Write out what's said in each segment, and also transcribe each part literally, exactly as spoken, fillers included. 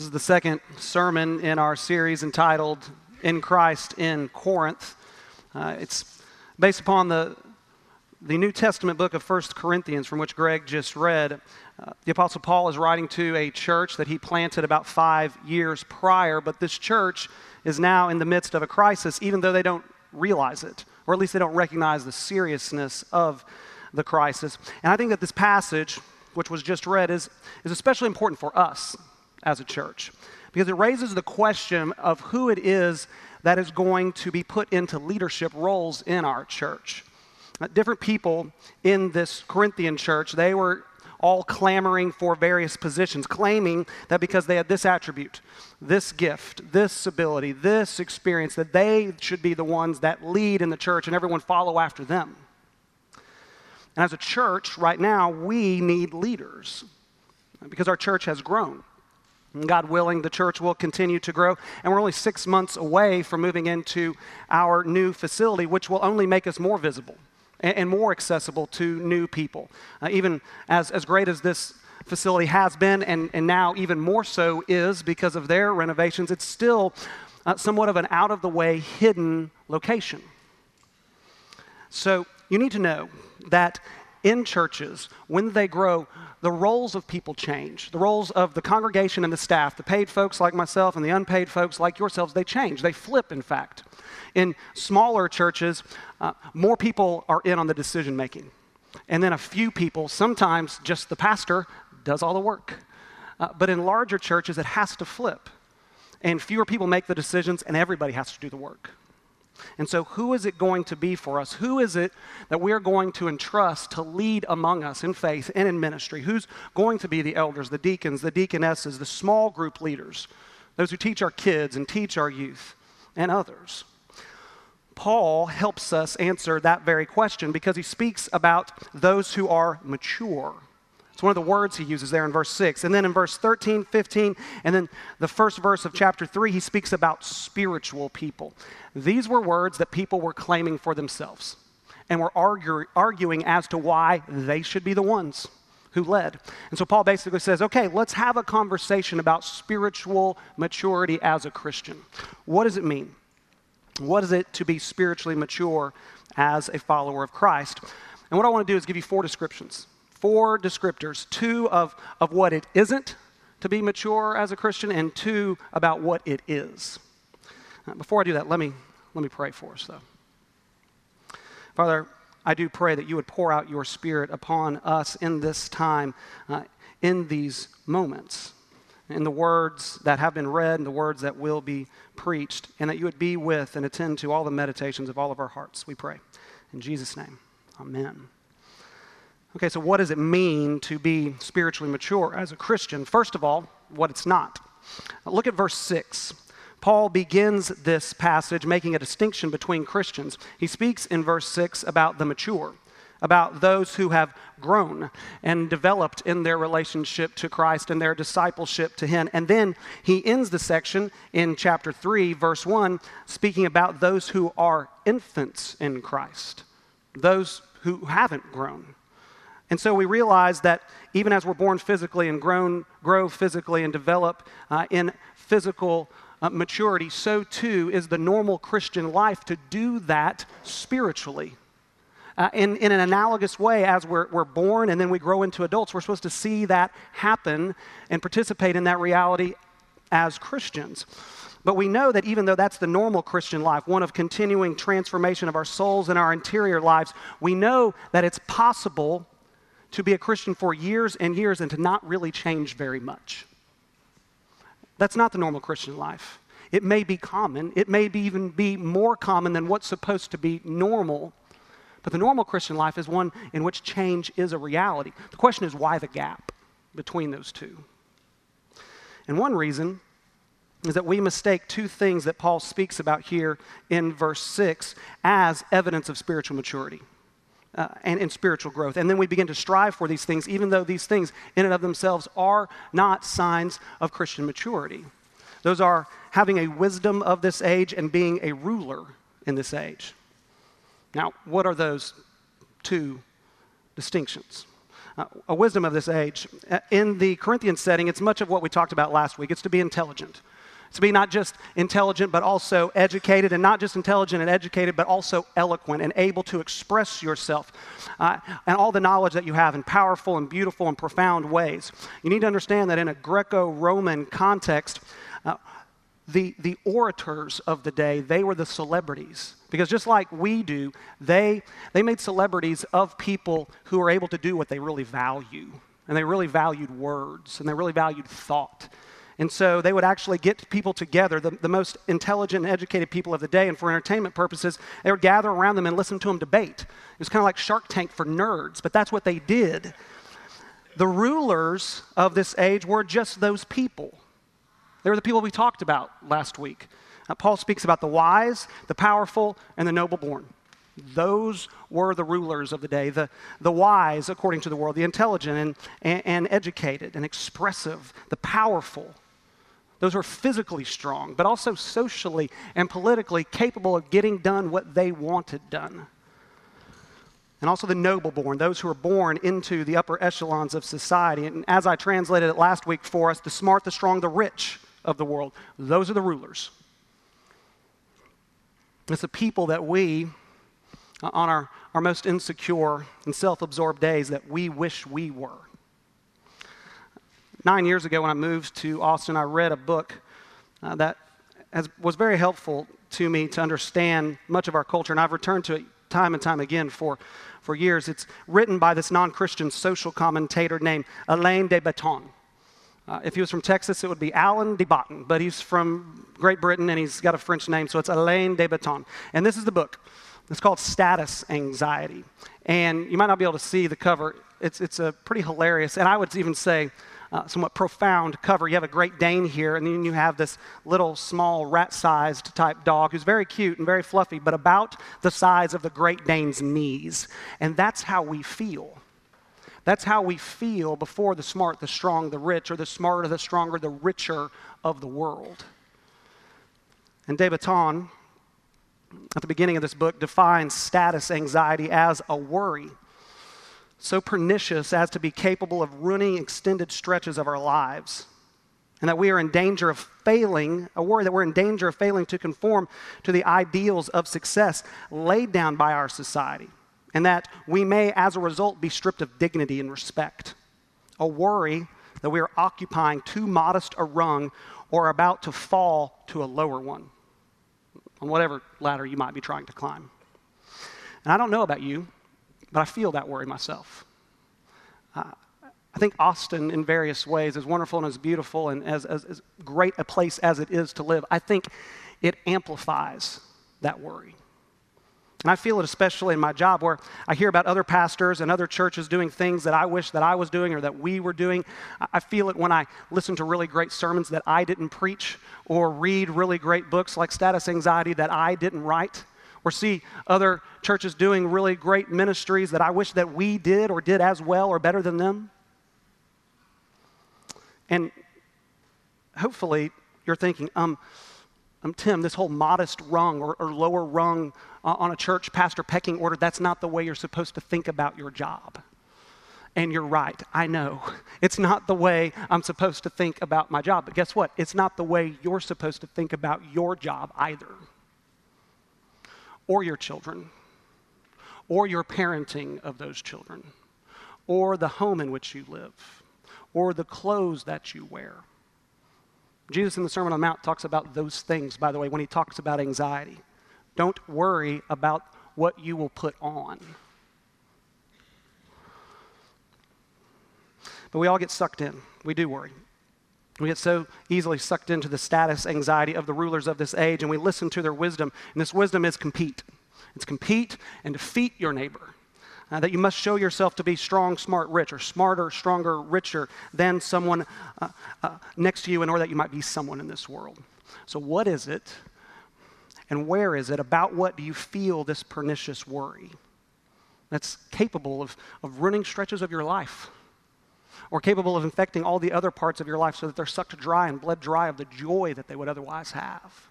This is the second sermon in our series entitled In Christ in Corinth. Uh, it's based upon the, the New Testament book of First Corinthians, from which Greg just read. Uh, the Apostle Paul is writing to a church that he planted about five years prior, but this church is now in the midst of a crisis, even though they don't realize it, or at least they don't recognize the seriousness of the crisis. And I think that this passage, which was just read, is, is especially important for us as a church, because it raises the question of who it is that is going to be put into leadership roles in our church. Uh, different people in this Corinthian church, they were all clamoring for various positions, claiming that because they had this attribute, this gift, this ability, this experience, that they should be the ones that lead in the church and everyone follow after them. And as a church right now, we need leaders because our church has grown. And God willing, the church will continue to grow. And we're only six months away from moving into our new facility, which will only make us more visible and, and more accessible to new people. Uh, even as, as great as this facility has been, and, and now even more so is because of their renovations, it's still uh, somewhat of an out-of-the-way, hidden location. So you need to know that in churches, when they grow, the roles of people change. The roles of the congregation and the staff, the paid folks like myself and the unpaid folks like yourselves, they change. They flip, in fact. In smaller churches, uh, more people are in on the decision making. And then a few people, sometimes just the pastor, does all the work. Uh, but in larger churches, it has to flip. And fewer people make the decisions, and everybody has to do the work. And so who is it going to be for us? Who is it that we're going to entrust to lead among us in faith and in ministry? Who's going to be the elders, the deacons, the deaconesses, the small group leaders, those who teach our kids and teach our youth, and others? Paul helps us answer that very question because he speaks about those who are mature. It's one of the words he uses there in verse six. And then in verse thirteen, fifteen, and then the first verse of chapter three, he speaks about spiritual people. These were words that people were claiming for themselves and were argue, arguing as to why they should be the ones who led. And so Paul basically says, okay, let's have a conversation about spiritual maturity as a Christian. What does it mean? What is it to be spiritually mature as a follower of Christ? And what I want to do is give you four descriptions. Four descriptors, two of, of what it isn't to be mature as a Christian, and two about what it is. Uh, before I do that, let me, let me pray for us, though. Father, I do pray that you would pour out your Spirit upon us in this time, uh, in these moments, in the words that have been read and the words that will be preached, and that you would be with and attend to all the meditations of all of our hearts, we pray. In Jesus' name, amen. Okay, so what does it mean to be spiritually mature as a Christian? First of all, what it's not. Look at verse six. Paul begins this passage making a distinction between Christians. He speaks in verse six about the mature, about those who have grown and developed in their relationship to Christ and their discipleship to him. And then he ends the section in chapter three, verse one, speaking about those who are infants in Christ, those who haven't grown. And so we realize that even as we're born physically and grown, grow physically and develop uh, in physical uh, maturity, so too is the normal Christian life to do that spiritually. Uh, in, in an analogous way, as we're, we're born and then we grow into adults, we're supposed to see that happen and participate in that reality as Christians. But we know that even though that's the normal Christian life, one of continuing transformation of our souls and our interior lives, we know that it's possible to be a Christian for years and years and to not really change very much. That's not the normal Christian life. It may be common. It may be even be more common than what's supposed to be normal. But the normal Christian life is one in which change is a reality. The question is, why the gap between those two? And one reason is that we mistake two things that Paul speaks about here in verse six as evidence of spiritual maturity. Uh, and, and spiritual growth. And then we begin to strive for these things, even though these things in and of themselves are not signs of Christian maturity. Those are having a wisdom of this age and being a ruler in this age. Now, what are those two distinctions? Uh, a wisdom of this age. Uh, In the Corinthian setting, it's much of what we talked about last week. It's to be intelligent. It's to be not just intelligent, but also educated, and not just intelligent and educated, but also eloquent and able to express yourself uh, and all the knowledge that you have in powerful and beautiful and profound ways. You need to understand that in a Greco-Roman context, uh, the, the orators of the day, they were the celebrities. Because just like we do, they, they made celebrities of people who were able to do what they really value. And they really valued words, and they really valued thought. And so they would actually get people together, the, the most intelligent and educated people of the day, and for entertainment purposes, they would gather around them and listen to them debate. It was kind of like Shark Tank for nerds, but that's what they did. The rulers of this age were just those people. They were the people we talked about last week. Uh, Paul speaks about the wise, the powerful, and the noble-born. Those were the rulers of the day, the, the wise, according to the world, the intelligent and, and, and educated and expressive, the powerful. Those were physically strong, but also socially and politically capable of getting done what they wanted done. And also the noble-born, those who are born into the upper echelons of society. And as I translated it last week for us, the smart, the strong, the rich of the world, those are the rulers. It's the people that we, on our, our most insecure and self-absorbed days, that we wish we were. Nine years ago when I moved to Austin, I read a book uh, that has, was very helpful to me to understand much of our culture, and I've returned to it time and time again for, for years. It's written by this non-Christian social commentator named Alain de Botton. Uh, if he was from Texas, it would be Alan de Botton, but he's from Great Britain, and he's got a French name, so it's Alain de Botton. And this is the book. It's called Status Anxiety. And you might not be able to see the cover. It's, it's a pretty hilarious, and I would even say, Uh, somewhat profound cover. You have a Great Dane here, and then you have this little small rat-sized type dog who's very cute and very fluffy, but about the size of the Great Dane's knees. And that's how we feel. That's how we feel before the smart, the strong, the rich, or the smarter, the stronger, the richer of the world. And de Botton, at the beginning of this book, defines status anxiety as a worry so pernicious as to be capable of ruining extended stretches of our lives, and that we are in danger of failing, a worry that we're in danger of failing to conform to the ideals of success laid down by our society, and that we may, as a result, be stripped of dignity and respect. A worry that we are occupying too modest a rung or about to fall to a lower one, on whatever ladder you might be trying to climb. And I don't know about you, but I feel that worry myself. Uh, I think Austin, in various ways, as wonderful and as beautiful and as, as, as great a place as it is to live, I think it amplifies that worry. And I feel it especially in my job, where I hear about other pastors and other churches doing things that I wish that I was doing or that we were doing. I feel it when I listen to really great sermons that I didn't preach, or read really great books like Status Anxiety that I didn't write, or see other churches doing really great ministries that I wish that we did or did as well or better than them. And hopefully you're thinking, um, um Tim, this whole modest rung or, or lower rung uh, on a church pastor pecking order, that's not the way you're supposed to think about your job. And you're right, I know. It's not the way I'm supposed to think about my job. But guess what? It's not the way you're supposed to think about your job either. Or your children, or your parenting of those children, or the home in which you live, or the clothes that you wear. Jesus in the Sermon on the Mount talks about those things, by the way, when he talks about anxiety. Don't worry about what you will put on. But we all get sucked in. We do worry. We get so easily sucked into the status anxiety of the rulers of this age, and we listen to their wisdom. And this wisdom is compete. It's compete and defeat your neighbor. Uh, that you must show yourself to be strong, smart, rich, or smarter, stronger, richer than someone uh, uh, next to you, in order that you might be someone in this world. So what is it, and where is it, about what do you feel this pernicious worry that's capable of, of ruining stretches of your life, or capable of infecting all the other parts of your life so that they're sucked dry and bled dry of the joy that they would otherwise have?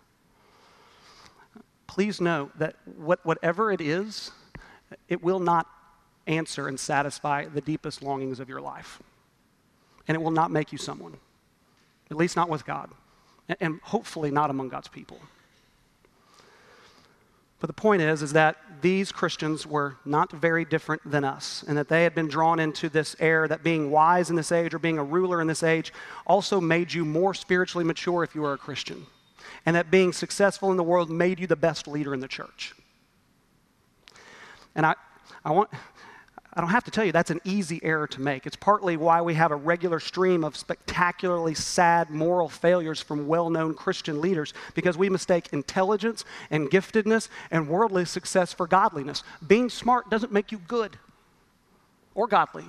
Please know that what, whatever it is, it will not answer and satisfy the deepest longings of your life. And it will not make you someone, at least not with God, and hopefully not among God's people. But the point is, is that these Christians were not very different than us, and that they had been drawn into this error that being wise in this age or being a ruler in this age also made you more spiritually mature if you were a Christian, and that being successful in the world made you the best leader in the church. And I, I want... I don't have to tell you, that's an easy error to make. It's partly why we have a regular stream of spectacularly sad moral failures from well-known Christian leaders, because we mistake intelligence and giftedness and worldly success for godliness. Being smart doesn't make you good or godly.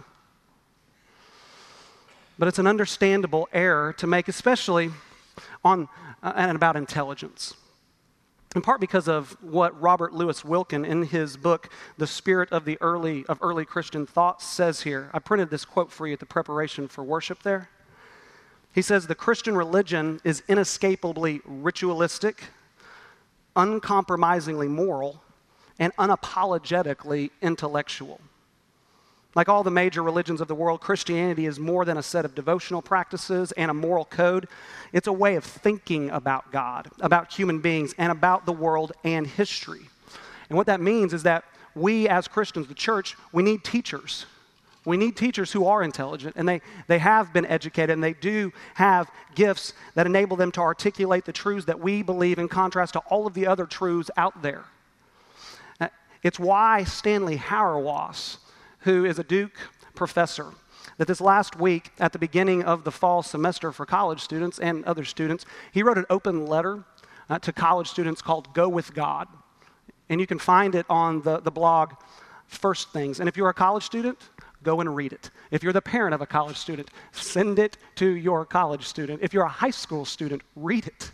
But it's an understandable error to make, especially on uh, and about intelligence. In part because of what Robert Louis Wilken in his book, The Spirit of the Early of Early Christian Thought, says here. I printed this quote for you at the preparation for worship there. He says, the Christian religion is inescapably ritualistic, uncompromisingly moral, and unapologetically intellectual. Like all the major religions of the world, Christianity is more than a set of devotional practices and a moral code. It's a way of thinking about God, about human beings, and about the world and history. And what that means is that we as Christians, the church, we need teachers. We need teachers who are intelligent, and they, they have been educated, and they do have gifts that enable them to articulate the truths that we believe in contrast to all of the other truths out there. It's why Stanley Hauerwas, who is a Duke professor, that this last week at the beginning of the fall semester for college students and other students, he wrote an open letter uh, to college students called Go With God. And you can find it on the, the blog First Things. And if you're a college student, go and read it. If you're the parent of a college student, send it to your college student. If you're a high school student, read it.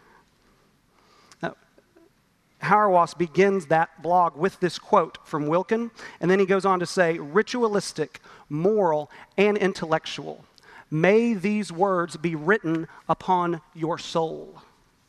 Hauerwas begins that blog with this quote from Wilken, and then he goes on to say, ritualistic, moral, and intellectual. May these words be written upon your soul.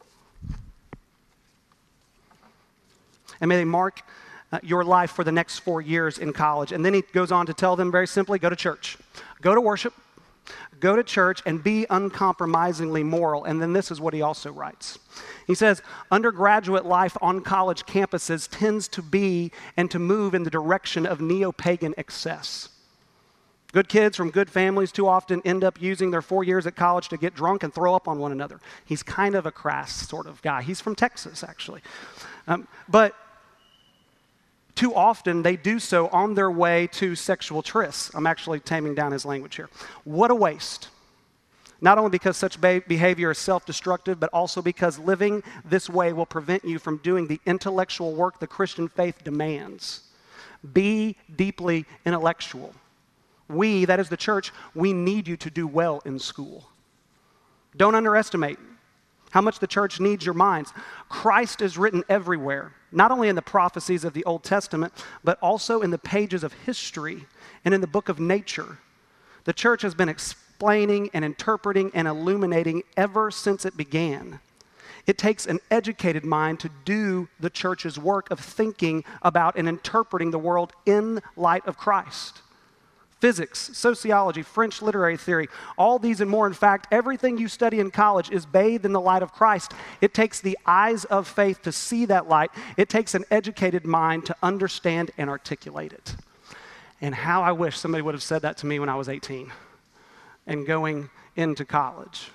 And may they mark uh, your life for the next four years in college. And then he goes on to tell them very simply, go to church. Go to worship. Go to church and be uncompromisingly moral. And then this is what he also writes. He says, undergraduate life on college campuses tends to be and to move in the direction of neo-pagan excess. Good kids from good families too often end up using their four years at college to get drunk and throw up on one another. He's kind of a crass sort of guy. He's from Texas, actually. Um, but too often, they do so on their way to sexual trysts. I'm actually taming down his language here. What a waste. Not only because such be- behavior is self-destructive, but also because living this way will prevent you from doing the intellectual work the Christian faith demands. Be deeply intellectual. We, that is the church, we need you to do well in school. Don't underestimate how much the church needs your minds. Christ is written everywhere, not only in the prophecies of the Old Testament, but also in the pages of history and in the book of nature. The church has been explaining and interpreting and illuminating ever since it began. It takes an educated mind to do the church's work of thinking about and interpreting the world in light of Christ. Physics, sociology, French literary theory, all these and more. In fact, everything you study in college is bathed in the light of Christ. It takes the eyes of faith to see that light. It takes an educated mind to understand and articulate it. And how I wish somebody would have said that to me when I was eighteen and going into college.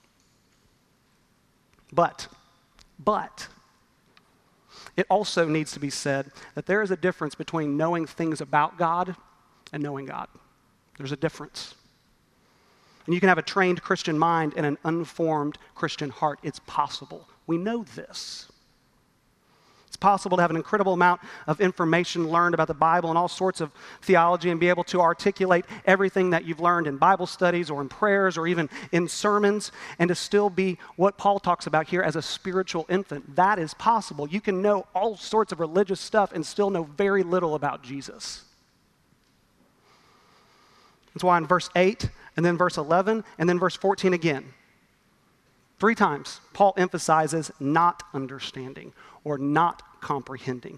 But, but, it also needs to be said that there is a difference between knowing things about God and knowing God. There's a difference. And you can have a trained Christian mind and an unformed Christian heart. It's possible. We know this. It's possible to have an incredible amount of information learned about the Bible and all sorts of theology and be able to articulate everything that you've learned in Bible studies or in prayers or even in sermons, and to still be what Paul talks about here as a spiritual infant. That is possible. You can know all sorts of religious stuff and still know very little about Jesus. That's why in verse eight, and then verse eleven, and then verse fourteen again, three times, Paul emphasizes not understanding or not comprehending.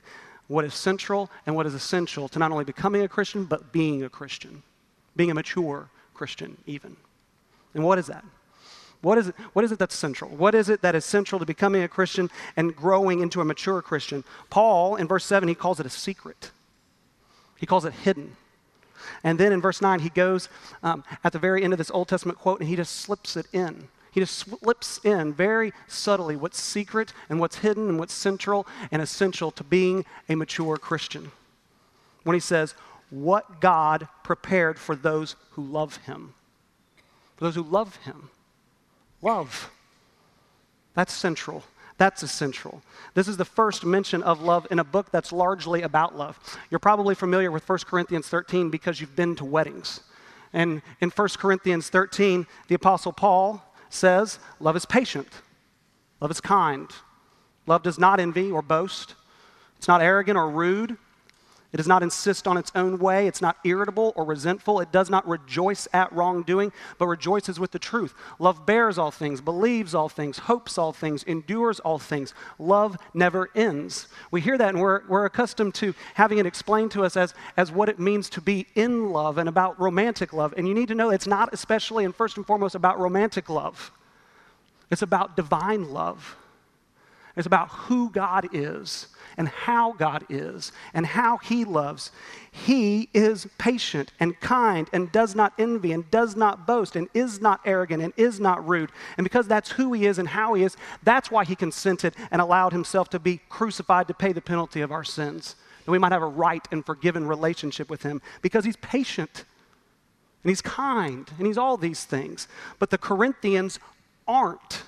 what is central and what is essential to not only becoming a Christian, but being a Christian, being a mature Christian even. And what is that? What is it, what is it that's central? What is it that is central to becoming a Christian and growing into a mature Christian? Paul, in verse seven, he calls it a secret. He calls it hidden. And then in verse nine, he goes um, at the very end of this Old Testament quote, and he just slips it in. He just slips in very subtly what's secret and what's hidden and what's central and essential to being a mature Christian. When he says, what God prepared for those who love him. For those who love him. Love. That's central. That's essential. This is the first mention of love in a book that's largely about love. You're probably familiar with First Corinthians thirteen because you've been to weddings. And in First Corinthians thirteen, the Apostle Paul says, love is patient. Love is kind. Love does not envy or boast. It's not arrogant or rude. It does not insist on its own way. It's not irritable or resentful. It does not rejoice at wrongdoing, but rejoices with the truth. Love bears all things, believes all things, hopes all things, endures all things. Love never ends. We hear that and we're, we're accustomed to having it explained to us as, as what it means to be in love and about romantic love. And you need to know it's not especially and first and foremost about romantic love. It's about divine love. It's about who God is and how God is and how he loves. He is patient and kind and does not envy and does not boast and is not arrogant and is not rude. And because that's who he is and how he is, that's why he consented and allowed himself to be crucified to pay the penalty of our sins. That we might have a right and forgiven relationship with him because he's patient and he's kind and he's all these things. But the Corinthians aren't.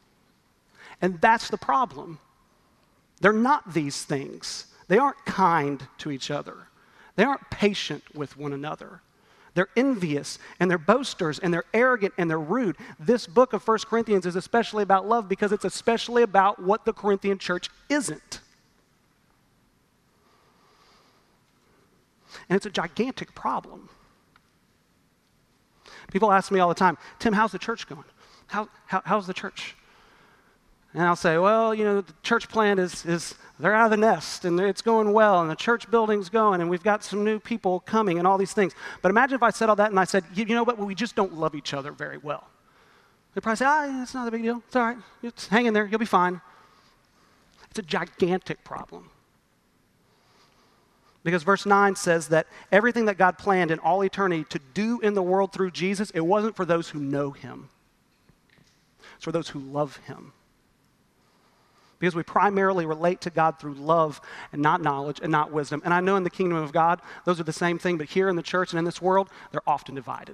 And that's the problem. They're not these things. They aren't kind to each other. They aren't patient with one another. They're envious, and they're boasters, and they're arrogant, and they're rude. This book of First Corinthians is especially about love because it's especially about what the Corinthian church isn't. And it's a gigantic problem. People ask me all the time, Tim, how's the church going? How, how, how's the church? And I'll say, well, you know, the church plant is, is, they're out of the nest, and it's going well, and the church building's going, and we've got some new people coming, and all these things. But imagine if I said all that, and I said, you, you know what, well, we just don't love each other very well. They'd probably say, ah, yeah, it's not a big deal. It's all right. Just hang in there. You'll be fine. It's a gigantic problem. Because verse nine says that everything that God planned in all eternity to do in the world through Jesus, it wasn't for those who know him. It's for those who love him. Because we primarily relate to God through love and not knowledge and not wisdom. And I know in the kingdom of God, those are the same thing, but here in the church and in this world, they're often divided.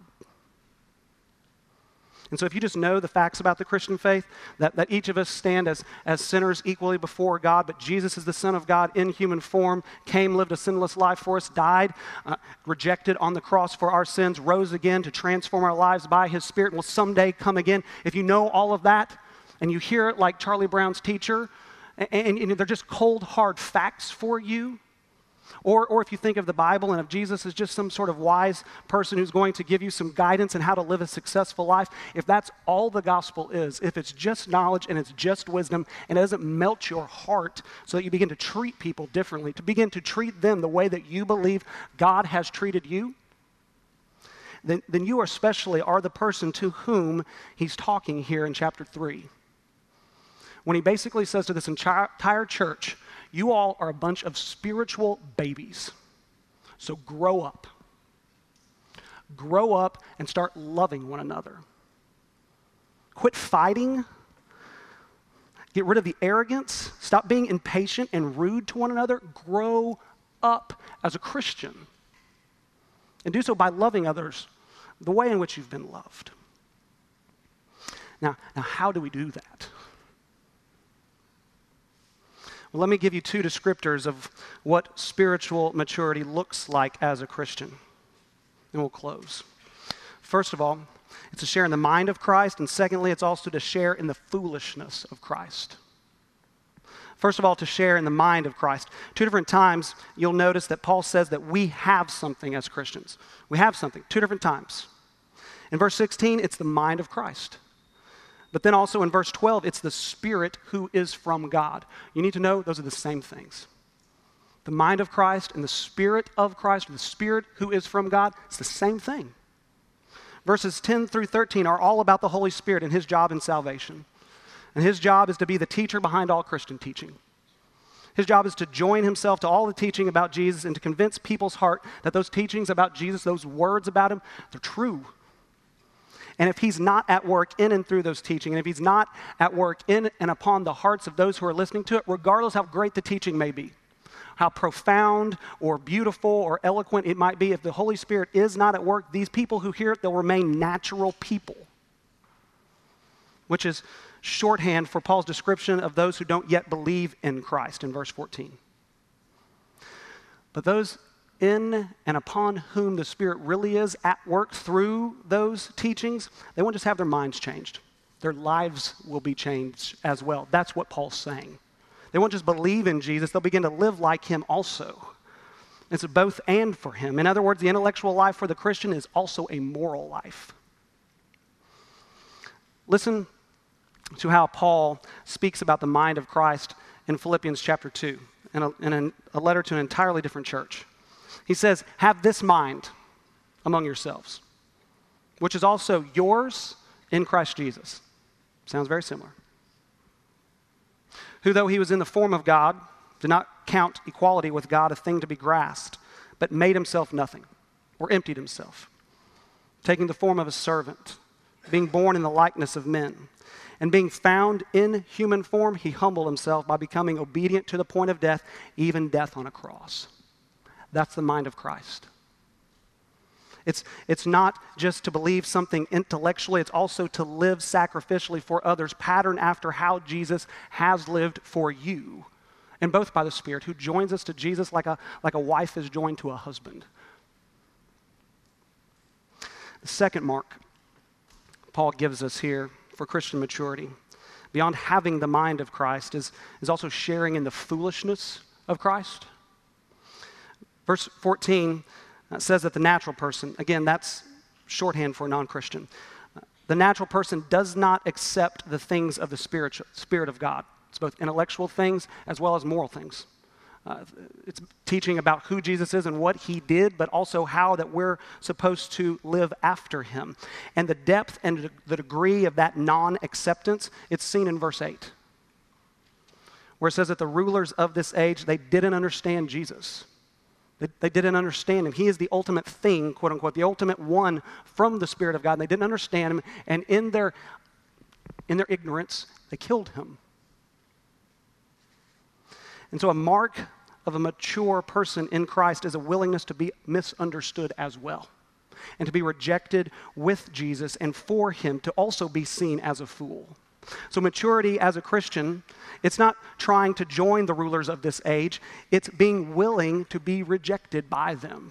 And so if you just know the facts about the Christian faith, that, that each of us stand as, as sinners equally before God, but Jesus is the Son of God in human form, came, lived a sinless life for us, died, uh, rejected on the cross for our sins, rose again to transform our lives by his Spirit, and will someday come again. If you know all of that, and you hear it like Charlie Brown's teacher, and, and, and they're just cold, hard facts for you, or, or if you think of the Bible and of Jesus as just some sort of wise person who's going to give you some guidance on how to live a successful life, if that's all the gospel is, if it's just knowledge and it's just wisdom and it doesn't melt your heart so that you begin to treat people differently, to begin to treat them the way that you believe God has treated you, then, then you especially are the person to whom he's talking here in chapter three. When he basically says to this entire church, you all are a bunch of spiritual babies. So grow up. Grow up and start loving one another. Quit fighting. Get rid of the arrogance. Stop being impatient and rude to one another. Grow up as a Christian. And do so by loving others the way in which you've been loved. Now, now how do we do that? Well, let me give you two descriptors of what spiritual maturity looks like as a Christian. And we'll close. First of all, it's to share in the mind of Christ, and secondly, it's also to share in the foolishness of Christ. First of all, to share in the mind of Christ. Two different times, you'll notice that Paul says that we have something as Christians. We have something, two different times. In verse sixteen, it's the mind of Christ. But then also in verse twelve, it's the Spirit who is from God. You need to know those are the same things. The mind of Christ and the Spirit of Christ, or the Spirit who is from God, it's the same thing. Verses ten through thirteen are all about the Holy Spirit and his job in salvation. And his job is to be the teacher behind all Christian teaching. His job is to join himself to all the teaching about Jesus and to convince people's heart that those teachings about Jesus, those words about him, they're true. And if he's not at work in and through those teaching, and if he's not at work in and upon the hearts of those who are listening to it, regardless how great the teaching may be, how profound or beautiful or eloquent it might be, if the Holy Spirit is not at work, these people who hear it, they'll remain natural people, which is shorthand for Paul's description of those who don't yet believe in Christ in verse fourteen. But those in and upon whom the Spirit really is at work through those teachings, they won't just have their minds changed. Their lives will be changed as well. That's what Paul's saying. They won't just believe in Jesus, they'll begin to live like him also. It's both and for him. In other words, the intellectual life for the Christian is also a moral life. Listen to how Paul speaks about the mind of Christ in Philippians chapter two, in a, in a letter to an entirely different church. He says, have this mind among yourselves, which is also yours in Christ Jesus. Sounds very similar. Who, though he was in the form of God, did not count equality with God a thing to be grasped, but made himself nothing, or emptied himself, taking the form of a servant, being born in the likeness of men. And being found in human form, he humbled himself by becoming obedient to the point of death, even death on a cross. That's the mind of Christ. It's, it's not just to believe something intellectually, it's also to live sacrificially for others, pattern after how Jesus has lived for you. And both by the Spirit, who joins us to Jesus like a, like a wife is joined to a husband. The second mark Paul gives us here for Christian maturity, beyond having the mind of Christ, is, is also sharing in the foolishness of Christ. Verse fourteen uh, says that the natural person, again, that's shorthand for a non-Christian, uh, the natural person does not accept the things of the Spirit, Spirit of God. It's both intellectual things as well as moral things. Uh, it's teaching about who Jesus is and what he did, but also how that we're supposed to live after him. And the depth and the degree of that non-acceptance, it's seen in verse eight, where it says that the rulers of this age, they didn't understand Jesus. They, they didn't understand him. He is the ultimate thing, quote unquote, the ultimate one from the Spirit of God. And they didn't understand him, and in their, in their ignorance, they killed him. And so a mark of a mature person in Christ is a willingness to be misunderstood as well, and to be rejected with Jesus and for him to also be seen as a fool. So maturity as a Christian, it's not trying to join the rulers of this age, it's being willing to be rejected by them.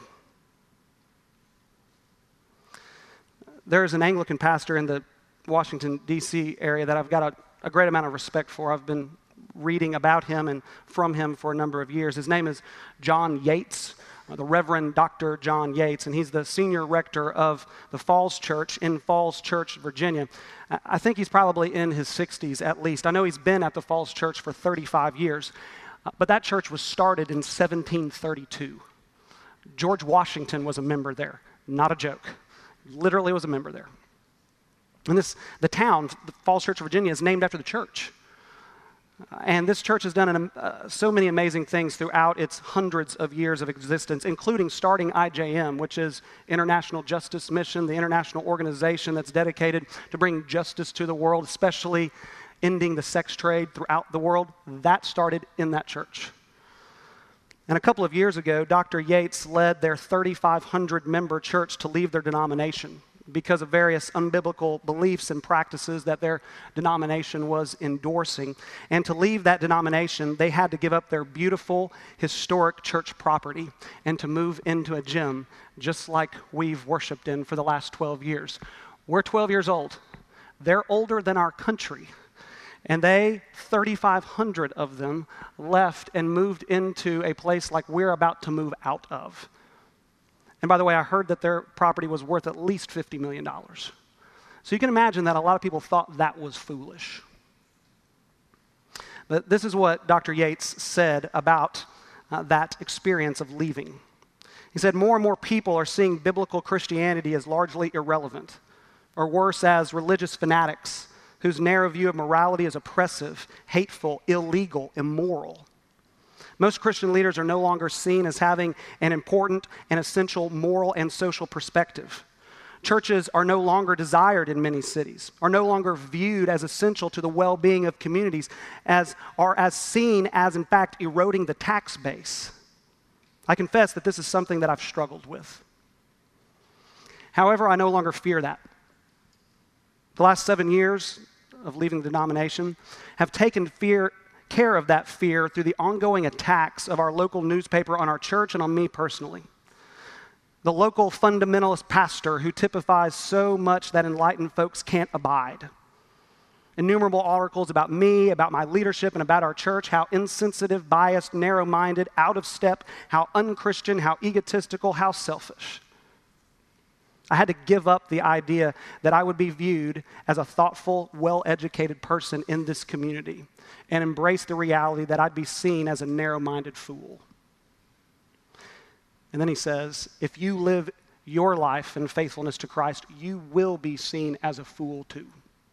There's an Anglican pastor in the Washington, D C area that I've got a, a great amount of respect for. I've been reading about him and from him for a number of years. His name is John Yates, the Reverend Doctor John Yates, and he's the senior rector of the Falls Church in Falls Church, Virginia. I think he's probably in his sixties at least. I know he's been at the Falls Church for thirty-five years, but that church was started in seventeen thirty-two. George Washington was a member there, not a joke. Literally was a member there. And this, the town, the Falls Church, Virginia, is named after the church. And this church has done an, uh, so many amazing things throughout its hundreds of years of existence, including starting I J M, which is International Justice Mission, the international organization that's dedicated to bring justice to the world, especially ending the sex trade throughout the world. That started in that church. And a couple of years ago, Doctor Yates led their thirty-five hundred member church to leave their denomination because of various unbiblical beliefs and practices that their denomination was endorsing. And to leave that denomination, they had to give up their beautiful, historic church property and to move into a gym, just like we've worshiped in for the last twelve years. We're twelve years old. They're older than our country. And they, thirty-five hundred of them, left and moved into a place like we're about to move out of. And by the way, I heard that their property was worth at least fifty million dollars. So you can imagine that a lot of people thought that was foolish. But this is what Doctor Yates said about uh, that experience of leaving. He said more and more people are seeing biblical Christianity as largely irrelevant, or worse, as religious fanatics whose narrow view of morality is oppressive, hateful, illegal, immoral. Most Christian leaders are no longer seen as having an important and essential moral and social perspective. Churches are no longer desired in many cities, are no longer viewed as essential to the well-being of communities, as are as seen as, in fact, eroding the tax base. I confess that this is something that I've struggled with. However, I no longer fear that. The last seven years of leaving the denomination have taken fear, care of that fear through the ongoing attacks of our local newspaper on our church and on me personally. The local fundamentalist pastor who typifies so much that enlightened folks can't abide. Innumerable articles about me, about my leadership, and about our church, how insensitive, biased, narrow-minded, out of step, how unchristian, how egotistical, how selfish. I had to give up the idea that I would be viewed as a thoughtful, well-educated person in this community and embrace the reality that I'd be seen as a narrow-minded fool. And then he says, if you live your life in faithfulness to Christ, you will be seen as a fool too.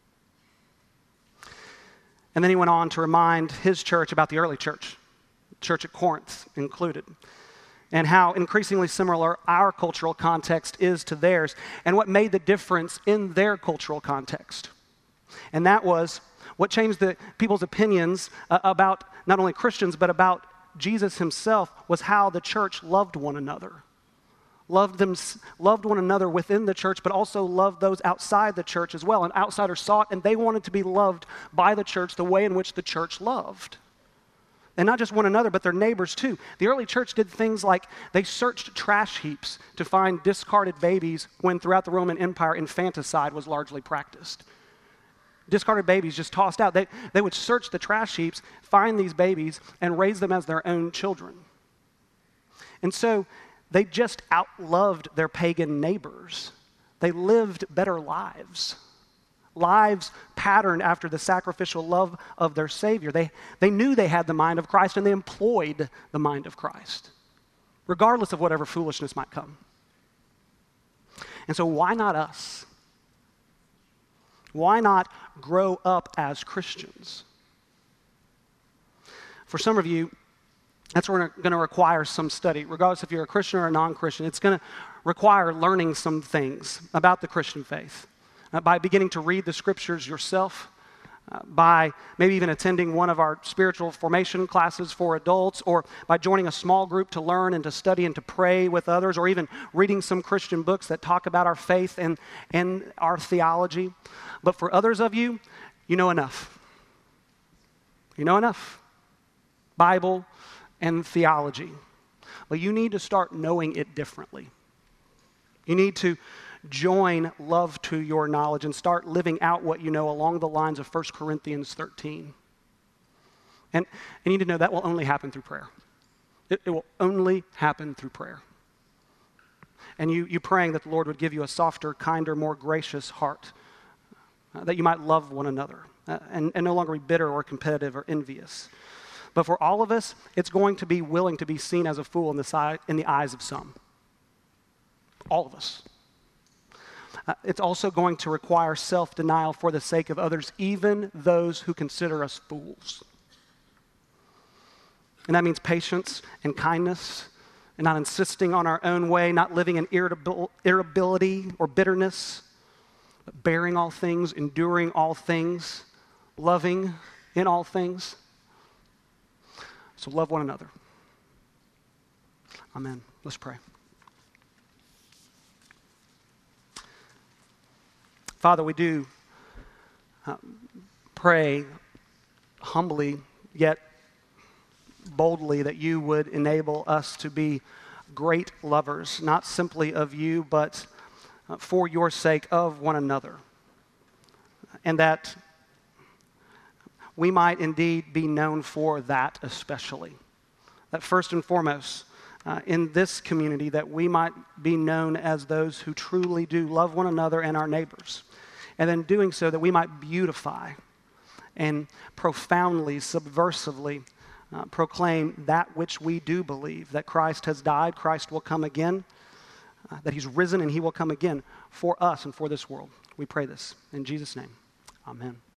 And then he went on to remind his church about the early church, church at Corinth included, and how increasingly similar our cultural context is to theirs, and what made the difference in their cultural context. And that was what changed the people's opinions uh, about not only Christians, but about Jesus himself, was how the church loved one another. Loved them, loved one another within the church, but also loved those outside the church as well. And outsiders saw it, and they wanted to be loved by the church the way in which the church loved. And not just one another, but their neighbors too. The early church did things like they searched trash heaps to find discarded babies when throughout the Roman Empire infanticide was largely practiced. Discarded babies just tossed out. They, they would search the trash heaps, find these babies, and raise them as their own children. And so they just outloved their pagan neighbors. They lived better lives. Lives patterned after the sacrificial love of their Savior. They, they knew they had the mind of Christ, and they employed the mind of Christ, regardless of whatever foolishness might come. And so why not us? Why not grow up as Christians? For some of you, that's going to require some study, regardless if you're a Christian or a non-Christian. It's going to require learning some things about the Christian faith. Uh, by beginning to read the scriptures yourself, uh, by maybe even attending one of our spiritual formation classes for adults, or by joining a small group to learn and to study and to pray with others, or even reading some Christian books that talk about our faith and, and our theology. But for others of you, you know enough. You know enough. Bible and theology. But you need to start knowing it differently. You need to join love to your knowledge and start living out what you know along the lines of First Corinthians thirteen. And you need to know that will only happen through prayer. It, it will only happen through prayer. And you, you praying that the Lord would give you a softer, kinder, more gracious heart, uh, that you might love one another uh, and, and no longer be bitter or competitive or envious. But for all of us, it's going to be willing to be seen as a fool in the, si- in the eyes of some. All of us. Uh, it's also going to require self-denial for the sake of others, even those who consider us fools. And that means patience and kindness, and not insisting on our own way, not living in irritabil- irritability or bitterness, but bearing all things, enduring all things, loving in all things. So love one another. Amen. Let's pray. Father, we do uh, pray humbly, yet boldly, that you would enable us to be great lovers, not simply of you, but uh, for your sake of one another. And that we might indeed be known for that especially. That first and foremost, Uh, in this community, that we might be known as those who truly do love one another and our neighbors. And then doing so, that we might beautify and profoundly, subversively uh, proclaim that which we do believe, that Christ has died, Christ will come again, uh, that he's risen and he will come again for us and for this world. We pray this in Jesus' name. Amen.